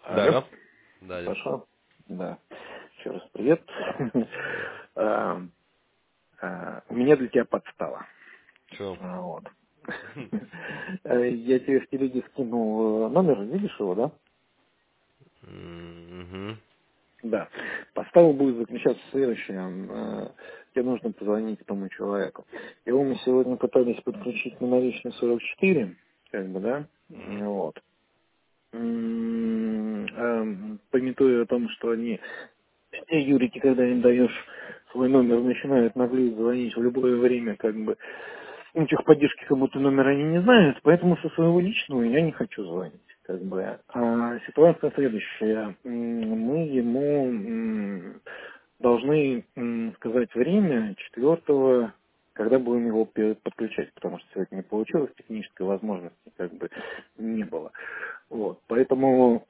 Алло, Да, да, да. Паша. Да. Еще раз привет. Привет. У меня для тебя подстава. Че? Вот. Я тебе в телеге скинул номер, видишь его, да? Угу. Да. Подстава будет заключаться в следующем. Тебе нужно позвонить этому человеку. Его мы сегодня пытались подключить на наличный 44, как бы, да? Вот. Пометуя о том, что они все юрики, когда им даешь свой номер, начинают наглеть звонить в любое время, как бы, ну, техподдержки как будто номер они не знают, поэтому со своего личного я не хочу звонить, как бы. А ситуация следующая. Мы ему должны сказать время 4, когда будем его подключать, потому что сегодня не получилось, технической возможности как бы не было. Вот, поэтому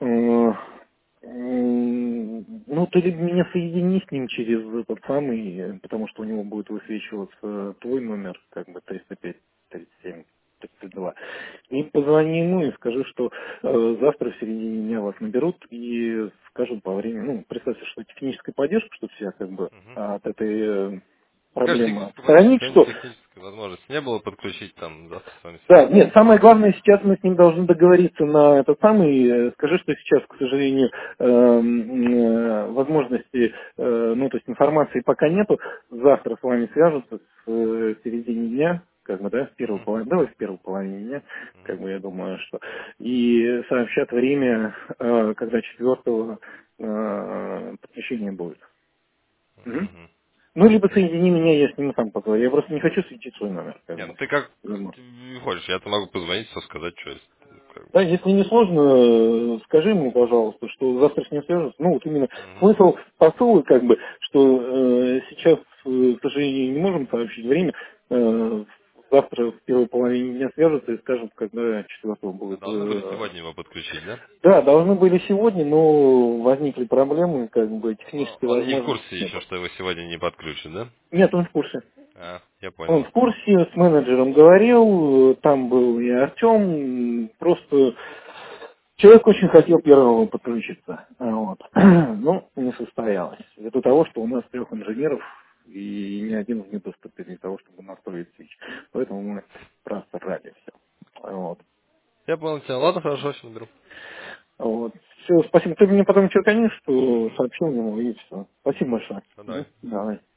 ну, ты либо меня соедини с ним через этот самый, потому что у него будет высвечиваться твой номер, как бы 305, 37, 32. И позвони ему и скажи, что завтра в середине дня вас наберут и скажут по времени, ну, представьте, что техническая поддержка, что вся как бы Угу. от этой Скажи, проблемы техническая поддержка, отстранить, сегодня что технической возможности не было подключить, там, завтра с вами да, свяжутся. нет, самое главное, сейчас мы с ним должны договориться на этот самый, скажи, что сейчас, к сожалению, возможности, ну, то есть информации пока нету, завтра с вами свяжутся с середине дня, как бы, да, в первой Угу. половине, давай в первой половине дня, как Угу. бы, я думаю, что, и сообщат время, когда 4 подключение будет. Мгм. Угу. Ну, либо соедини меня, я с ним сам поговорю, я просто не хочу светить свой номер, как Не, ну бы. ты как Ну, ты хочешь, я-то могу позвонить, все сказать, что есть. Как бы. да, если не сложно, скажи ему, пожалуйста, что завтра с ним свяжутся. Ну, вот именно Угу. смысл посыла, как бы, что сейчас, к сожалению, не можем сообщить время. Завтра в первой половине дня свяжутся и скажут, когда 4 А будет. должны были сегодня его подключить, да? Да, должны были сегодня, но возникли проблемы, как бы Ну, технической он не в возможности курсе не еще, было. что его сегодня не подключат, да? Нет, он в курсе. А, я Он понял. в курсе, с менеджером говорил, там был и Артем, просто человек очень хотел первого подключиться, вот. Но не состоялось. Ввиду того, что у нас 3 инженеров, и ни один не доступен для того, чтобы настроить свич. Поэтому мы просрали все. Вот. Я понял тебя. Ладно, хорошо, сейчас наберу. Вот. Все, спасибо. Ты мне потом черкани, что Угу. сообщил ему, и все. Спасибо Угу. большое. Давай. Давай.